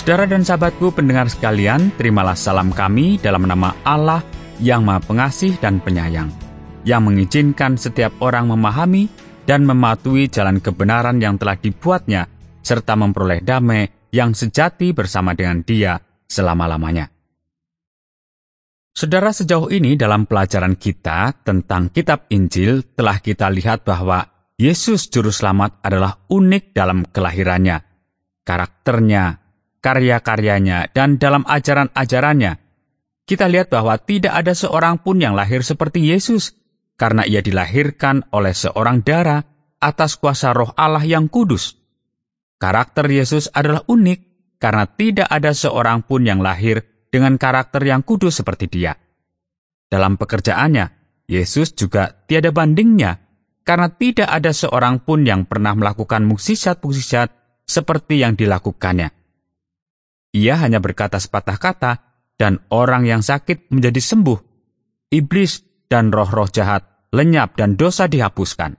Saudara dan sahabatku pendengar sekalian, terimalah salam kami dalam nama Allah yang Maha Pengasih dan Penyayang, yang mengizinkan setiap orang memahami dan mematuhi jalan kebenaran yang telah dibuatnya, serta memperoleh damai yang sejati bersama dengan Dia selama-lamanya. Saudara, sejauh ini dalam pelajaran kita tentang kitab Injil telah kita lihat bahwa Yesus Juru Selamat adalah unik dalam kelahirannya, karakternya, karya-karyanya, dan dalam ajaran-ajarannya. Kita lihat bahwa tidak ada seorang pun yang lahir seperti Yesus, karena ia dilahirkan oleh seorang dara atas kuasa Roh Allah yang kudus. Karakter Yesus adalah unik, karena tidak ada seorang pun yang lahir dengan karakter yang kudus seperti Dia. Dalam pekerjaannya, Yesus juga tiada bandingnya, karena tidak ada seorang pun yang pernah melakukan mukjizat-mukjizat seperti yang dilakukannya. Ia hanya berkata sepatah kata, dan orang yang sakit menjadi sembuh. Iblis dan roh-roh jahat lenyap dan dosa dihapuskan.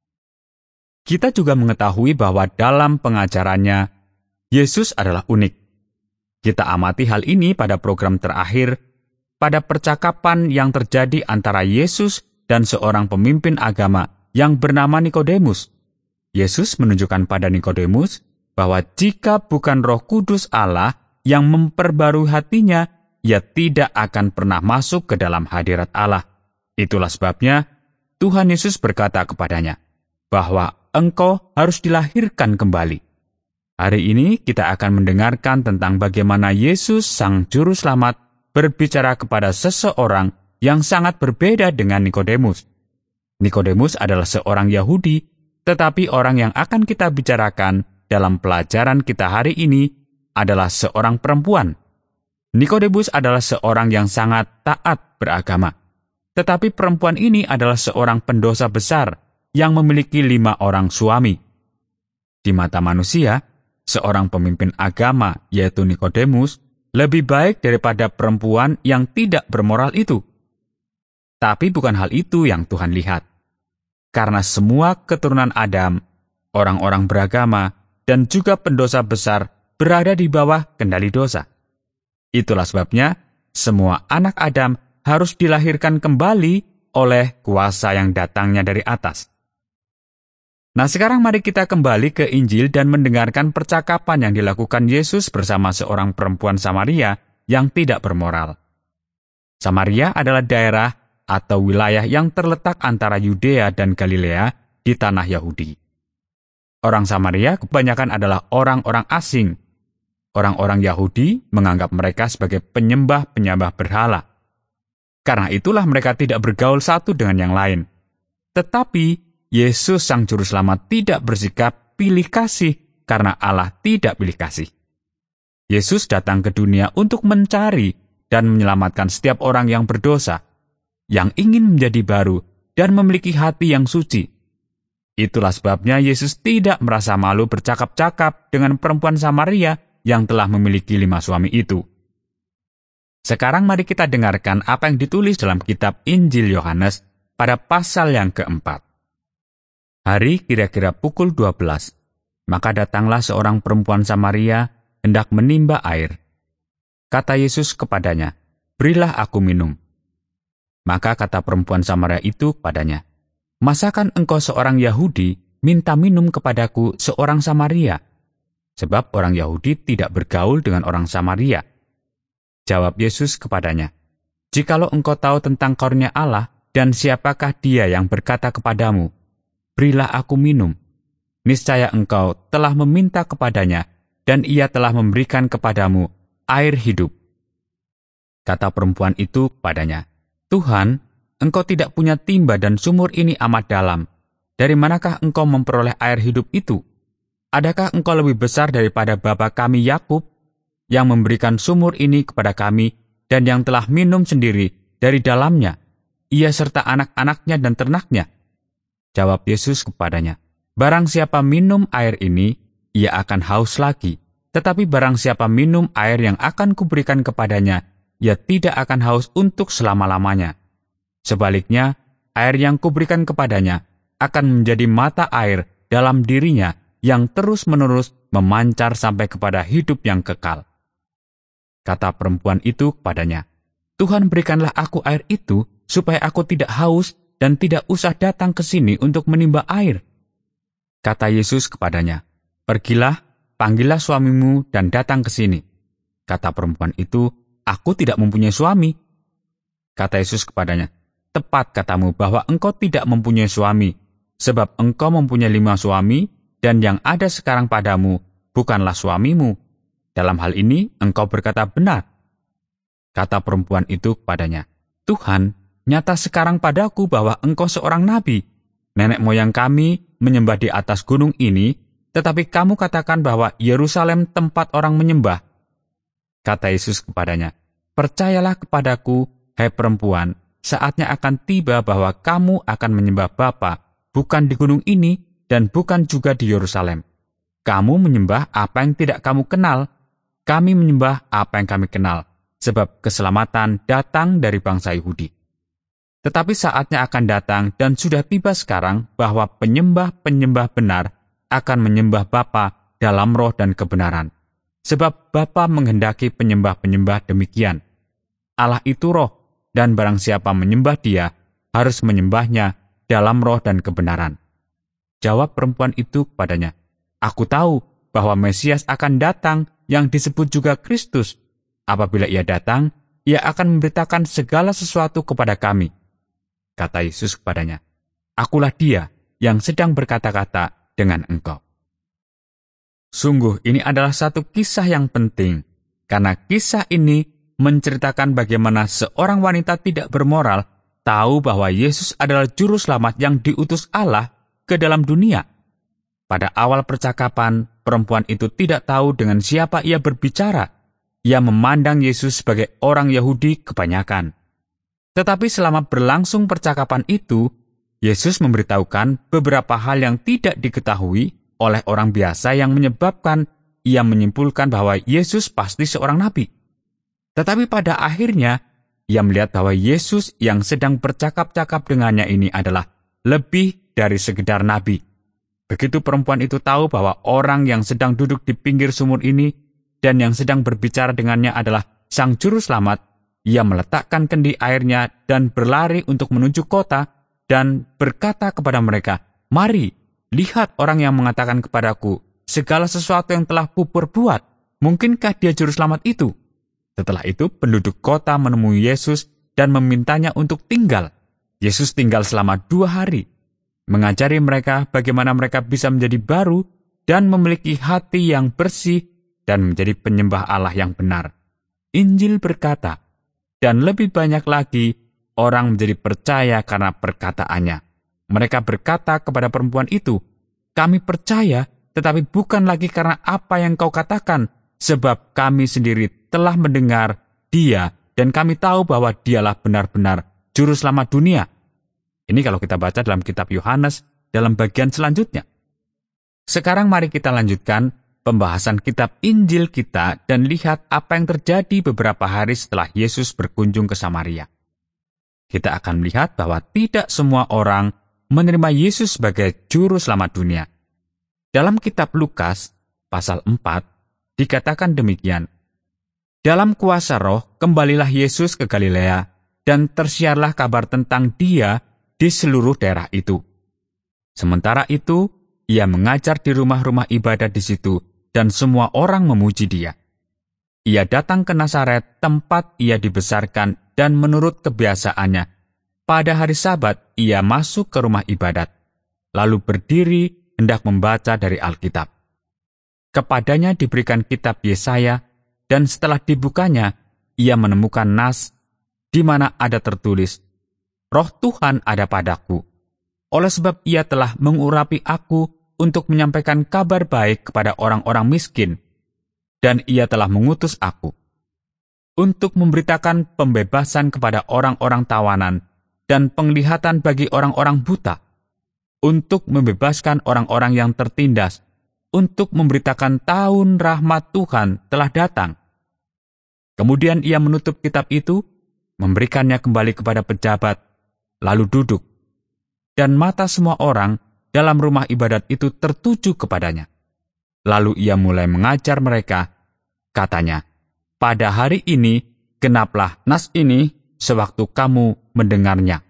Kita juga mengetahui bahwa dalam pengajarannya, Yesus adalah unik. Kita amati hal ini pada program terakhir, pada percakapan yang terjadi antara Yesus dan seorang pemimpin agama yang bernama Nikodemus. Yesus menunjukkan pada Nikodemus bahwa jika bukan Roh Kudus Allah yang memperbarui hatinya, ia tidak akan pernah masuk ke dalam hadirat Allah. Itulah sebabnya Tuhan Yesus berkata kepadanya bahwa engkau harus dilahirkan kembali. Hari ini kita akan mendengarkan tentang bagaimana Yesus Sang Juru Selamat berbicara kepada seseorang yang sangat berbeda dengan Nikodemus. Nikodemus adalah seorang Yahudi, tetapi orang yang akan kita bicarakan dalam pelajaran kita hari ini adalah seorang perempuan. Nikodemus adalah seorang yang sangat taat beragama. Tetapi perempuan ini adalah seorang pendosa besar yang memiliki 5 orang suami. Di mata manusia, seorang pemimpin agama, yaitu Nikodemus, lebih baik daripada perempuan yang tidak bermoral itu. Tapi bukan hal itu yang Tuhan lihat. Karena semua keturunan Adam, orang-orang beragama, dan juga pendosa besar berada di bawah kendali dosa. Itulah sebabnya semua anak Adam harus dilahirkan kembali oleh kuasa yang datangnya dari atas. Nah, sekarang mari kita kembali ke Injil dan mendengarkan percakapan yang dilakukan Yesus bersama seorang perempuan Samaria yang tidak bermoral. Samaria adalah daerah atau wilayah yang terletak antara Yudea dan Galilea di tanah Yahudi. Orang Samaria kebanyakan adalah orang-orang asing. Orang-orang Yahudi menganggap mereka sebagai penyembah-penyembah berhala. Karena itulah mereka tidak bergaul satu dengan yang lain. Tetapi Yesus Sang Juru Selamat tidak bersikap pilih kasih karena Allah tidak pilih kasih. Yesus datang ke dunia untuk mencari dan menyelamatkan setiap orang yang berdosa, yang ingin menjadi baru dan memiliki hati yang suci. Itulah sebabnya Yesus tidak merasa malu bercakap-cakap dengan perempuan Samaria yang telah memiliki 5 suami itu. Sekarang mari kita dengarkan apa yang ditulis dalam kitab Injil Yohanes pada pasal yang keempat. Hari kira-kira pukul 12, maka datanglah seorang perempuan Samaria hendak menimba air. Kata Yesus kepadanya, "Berilah aku minum." Maka kata perempuan Samaria itu padanya, "Masakan engkau seorang Yahudi minta minum kepadaku seorang Samaria?" Sebab orang Yahudi tidak bergaul dengan orang Samaria. Jawab Yesus kepadanya, "Jikalau engkau tahu tentang karunia Allah dan siapakah Dia yang berkata kepadamu, 'Berilah aku minum,' niscaya engkau telah meminta kepadanya dan Ia telah memberikan kepadamu air hidup." Kata perempuan itu padanya, "Tuhan, engkau tidak punya timba dan sumur ini amat dalam. Dari manakah engkau memperoleh air hidup itu? Adakah engkau lebih besar daripada bapa kami Yakub, yang memberikan sumur ini kepada kami dan yang telah minum sendiri dari dalamnya, ia serta anak-anaknya dan ternaknya?" Jawab Yesus kepadanya, "Barang siapa minum air ini, ia akan haus lagi. Tetapi barang siapa minum air yang akan kuberikan kepadanya, ia tidak akan haus untuk selama-lamanya. Sebaliknya, air yang kuberikan kepadanya akan menjadi mata air dalam dirinya yang terus-menerus memancar sampai kepada hidup yang kekal." Kata perempuan itu kepadanya, "Tuhan, berikanlah aku air itu, supaya aku tidak haus dan tidak usah datang ke sini untuk menimba air." Kata Yesus kepadanya, "Pergilah, panggillah suamimu dan datang ke sini." Kata perempuan itu, "Aku tidak mempunyai suami." Kata Yesus kepadanya, "Tepat katamu bahwa engkau tidak mempunyai suami, sebab engkau mempunyai 5 suami, dan yang ada sekarang padamu bukanlah suamimu. Dalam hal ini engkau berkata benar." Kata perempuan itu kepadanya, "Tuhan, nyata sekarang padaku bahwa engkau seorang nabi. Nenek moyang kami menyembah di atas gunung ini, tetapi kamu katakan bahwa Yerusalem tempat orang menyembah." Kata Yesus kepadanya, "Percayalah kepadaku, hai perempuan, saatnya akan tiba bahwa kamu akan menyembah Bapa, bukan di gunung ini dan bukan juga di Yerusalem. Kamu menyembah apa yang tidak kamu kenal, kami menyembah apa yang kami kenal, sebab keselamatan datang dari bangsa Yahudi. Tetapi saatnya akan datang dan sudah tiba sekarang bahwa penyembah-penyembah benar akan menyembah Bapa dalam roh dan kebenaran. Sebab Bapa menghendaki penyembah-penyembah demikian. Allah itu roh, dan barang siapa menyembah Dia harus menyembahnya dalam roh dan kebenaran." Jawab perempuan itu kepadanya, "Aku tahu bahwa Mesias akan datang yang disebut juga Kristus. Apabila Ia datang, Ia akan memberitakan segala sesuatu kepada kami." Kata Yesus kepadanya, "Akulah Dia yang sedang berkata-kata dengan engkau." Sungguh ini adalah satu kisah yang penting, karena kisah ini menceritakan bagaimana seorang wanita tidak bermoral tahu bahwa Yesus adalah juru selamat yang diutus Allah ke dalam dunia. Pada awal percakapan, perempuan itu tidak tahu dengan siapa ia berbicara. Ia memandang Yesus sebagai orang Yahudi kebanyakan. Tetapi selama berlangsung percakapan itu, Yesus memberitahukan beberapa hal yang tidak diketahui oleh orang biasa yang menyebabkan ia menyimpulkan bahwa Yesus pasti seorang nabi. Tetapi pada akhirnya, ia melihat bahwa Yesus yang sedang bercakap-cakap dengannya ini adalah lebih dari sekedar nabi. Begitu perempuan itu tahu bahwa orang yang sedang duduk di pinggir sumur ini dan yang sedang berbicara dengannya adalah Sang Juru Selamat, ia meletakkan kendi airnya dan berlari untuk menuju kota dan berkata kepada mereka, "Mari, lihat orang yang mengatakan kepadaku, segala sesuatu yang telah kuperbuat, mungkinkah dia Juru Selamat itu?" Setelah itu, penduduk kota menemui Yesus dan memintanya untuk tinggal. Yesus tinggal selama 2 hari, mengajari mereka bagaimana mereka bisa menjadi baru dan memiliki hati yang bersih dan menjadi penyembah Allah yang benar. Injil berkata, dan lebih banyak lagi orang menjadi percaya karena perkataannya. Mereka berkata kepada perempuan itu, "Kami percaya, tetapi bukan lagi karena apa yang kau katakan, sebab kami sendiri telah mendengar Dia dan kami tahu bahwa Dialah benar-benar Juru Selamat dunia." Ini kalau kita baca dalam kitab Yohanes dalam bagian selanjutnya. Sekarang mari kita lanjutkan pembahasan kitab Injil kita dan lihat apa yang terjadi beberapa hari setelah Yesus berkunjung ke Samaria. Kita akan melihat bahwa tidak semua orang menerima Yesus sebagai Juru Selamat dunia. Dalam kitab Lukas pasal 4 dikatakan demikian, "Dalam kuasa Roh kembalilah Yesus ke Galilea dan tersiarlah kabar tentang Dia di seluruh daerah itu. Sementara itu, Ia mengajar di rumah-rumah ibadat di situ dan semua orang memuji Dia. Ia datang ke Nazaret, tempat Ia dibesarkan, dan menurut kebiasaannya, pada hari Sabat Ia masuk ke rumah ibadat, lalu berdiri hendak membaca dari Alkitab. Kepadanya diberikan kitab Yesaya, dan setelah dibukanya, ia menemukan nas di mana ada tertulis, Roh Tuhan ada padaku, oleh sebab Ia telah mengurapi aku untuk menyampaikan kabar baik kepada orang-orang miskin, dan Ia telah mengutus aku untuk memberitakan pembebasan kepada orang-orang tawanan dan penglihatan bagi orang-orang buta, untuk membebaskan orang-orang yang tertindas, untuk memberitakan tahun rahmat Tuhan telah datang. Kemudian ia menutup kitab itu, memberikannya kembali kepada pejabat, lalu duduk. Dan mata semua orang dalam rumah ibadat itu tertuju kepadanya. Lalu ia mulai mengajar mereka, katanya, pada hari ini genaplah nas ini sewaktu kamu mendengarnya.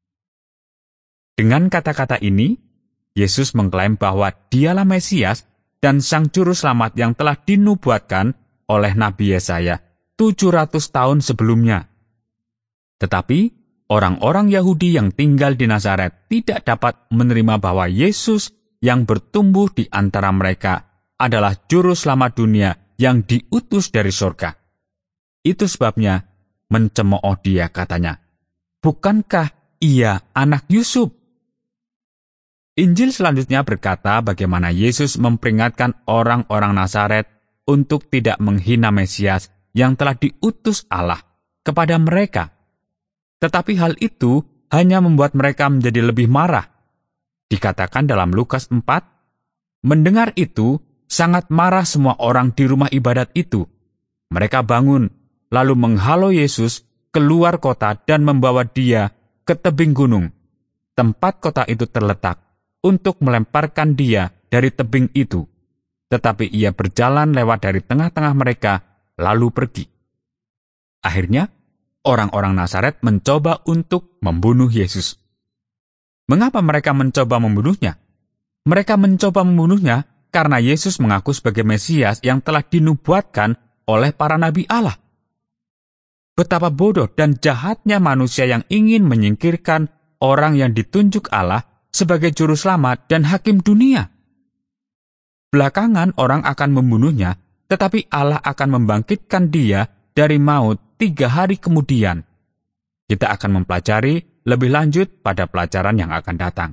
Dengan kata-kata ini, Yesus mengklaim bahwa Dialah Mesias dan Sang Juru Selamat yang telah dinubuatkan oleh Nabi Yesaya 700 tahun sebelumnya. Tetapi, orang-orang Yahudi yang tinggal di Nazaret tidak dapat menerima bahwa Yesus yang bertumbuh di antara mereka adalah Juru Selamat dunia yang diutus dari surga. Itu sebabnya mencemooh dia, katanya, "Bukankah ia anak Yusuf?" Injil selanjutnya berkata bagaimana Yesus memperingatkan orang-orang Nazaret untuk tidak menghina Mesias yang telah diutus Allah kepada mereka. Tetapi hal itu hanya membuat mereka menjadi lebih marah. Dikatakan dalam Lukas 4, mendengar itu, sangat marah semua orang di rumah ibadat itu. Mereka bangun, lalu menghalau Yesus keluar kota dan membawa dia ke tebing gunung, tempat kota itu terletak, untuk melemparkan dia dari tebing itu. Tetapi ia berjalan lewat dari tengah-tengah mereka, lalu pergi. Akhirnya, orang-orang Nazaret mencoba untuk membunuh Yesus. Mengapa mereka mencoba membunuhnya? Mereka mencoba membunuhnya karena Yesus mengaku sebagai Mesias yang telah dinubuatkan oleh para nabi Allah. Betapa bodoh dan jahatnya manusia yang ingin menyingkirkan orang yang ditunjuk Allah sebagai juru selamat dan hakim dunia. Belakangan orang akan membunuhnya, tetapi Allah akan membangkitkan dia dari maut 3 hari kemudian. Kita akan mempelajari lebih lanjut pada pelajaran yang akan datang.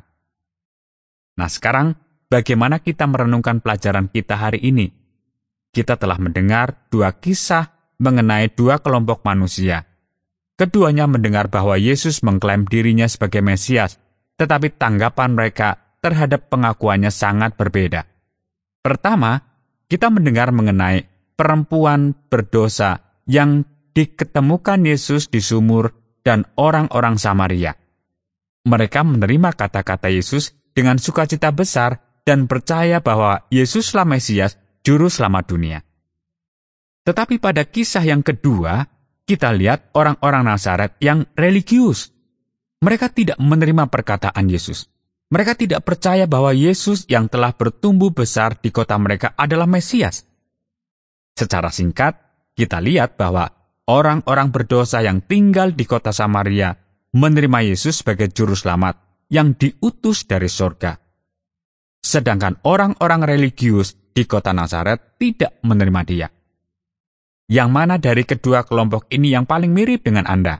Nah, sekarang bagaimana kita merenungkan pelajaran kita hari ini? Kita telah mendengar 2 kisah mengenai 2 kelompok manusia. Keduanya mendengar bahwa Yesus mengklaim dirinya sebagai Mesias, tetapi tanggapan mereka terhadap pengakuannya sangat berbeda. Pertama, kita mendengar mengenai perempuan berdosa yang diketemukan Yesus di sumur dan orang-orang Samaria. Mereka menerima kata-kata Yesus dengan sukacita besar dan percaya bahwa Yesuslah Mesias, Juru Selamat dunia. Tetapi pada kisah yang kedua, kita lihat orang-orang Nazaret yang religius. Mereka tidak menerima perkataan Yesus. Mereka tidak percaya bahwa Yesus yang telah bertumbuh besar di kota mereka adalah Mesias. Secara singkat, kita lihat bahwa orang-orang berdosa yang tinggal di kota Samaria menerima Yesus sebagai juru selamat yang diutus dari surga. Sedangkan orang-orang religius di kota Nazaret tidak menerima dia. Yang mana dari kedua kelompok ini yang paling mirip dengan Anda?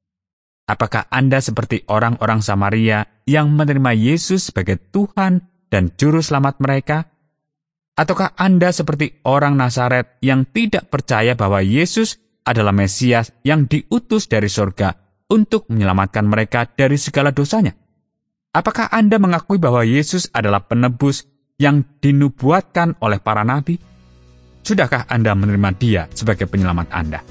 Apakah Anda seperti orang-orang Samaria yang menerima Yesus sebagai Tuhan dan Juru Selamat mereka? Ataukah Anda seperti orang Nazaret yang tidak percaya bahwa Yesus adalah Mesias yang diutus dari surga untuk menyelamatkan mereka dari segala dosanya? Apakah Anda mengakui bahwa Yesus adalah penebus yang dinubuatkan oleh para nabi? Sudahkah Anda menerima Dia sebagai penyelamat Anda?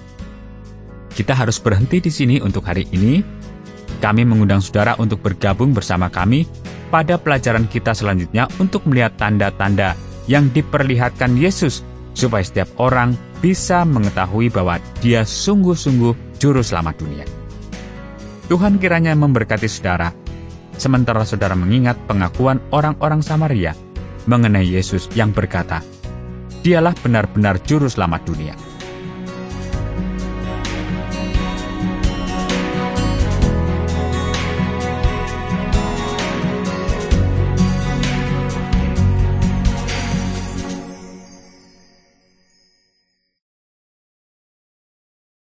Kita harus berhenti di sini untuk hari ini. Kami mengundang saudara untuk bergabung bersama kami pada pelajaran kita selanjutnya untuk melihat tanda-tanda yang diperlihatkan Yesus, supaya setiap orang bisa mengetahui bahwa Dia sungguh-sungguh Juru Selamat dunia. Tuhan kiranya memberkati saudara, sementara saudara mengingat pengakuan orang-orang Samaria mengenai Yesus yang berkata, Dialah benar-benar Juru Selamat dunia.